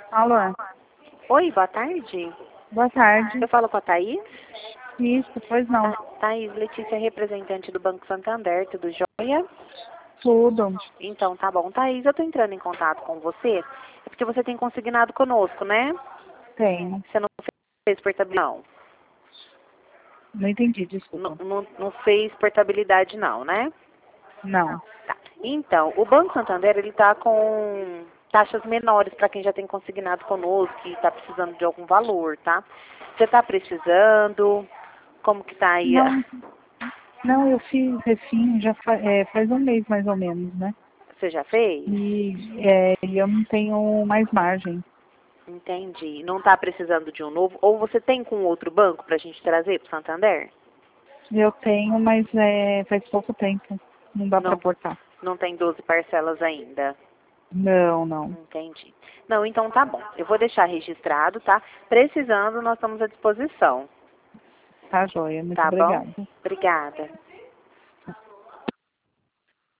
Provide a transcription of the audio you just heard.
Alô, Oi, boa tarde. boa tarde. Eu falo com a Thaís. Isso, pois não. Thaís, Letícia, representante do Banco Santander, tudo jóia? Tudo. Então, tá bom. Thaís, eu tô entrando em contato com você, é porque você tem consignado conosco, né? Tenho. Você não fez portabilidade, não. Não entendi, Não, desculpa. não fez portabilidade, não, né? Não. Tá. Então, o Banco Santander, ele tá com taxas menores para quem já tem consignado conosco e está precisando de algum valor, tá? Você está precisando? Como que tá aí? Não, não, eu fiz refim já faz um mês mais ou menos, né? Você já fez? E eu não tenho mais margem. Entendi. Não está precisando de um novo? Ou você tem com outro banco para a gente trazer para o Santander? Eu tenho, mas faz pouco tempo. Não dá para Não, portar. não tem 12 parcelas ainda. Não, não. Entendi. Não, então tá bom. Eu vou deixar registrado, tá? Precisando, nós estamos à disposição. Tá joia. Muito Tá bom? obrigada. Obrigada.